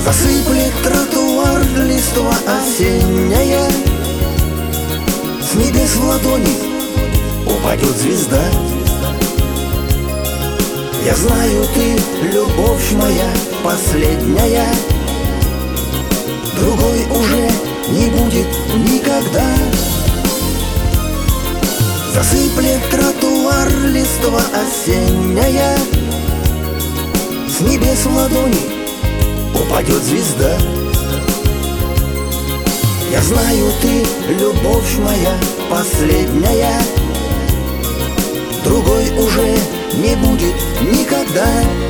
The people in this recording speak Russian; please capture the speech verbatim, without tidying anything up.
Засыплет тротуар листва осенняя, с небес в ладони упадет звезда. Я знаю, ты, любовь моя, последняя, другой уже не будет никогда. Засыплет тротуар листва осенняя, с небес в ладони упадет звезда. Я знаю, ты, любовь моя, последняя, другой уже не будет никогда.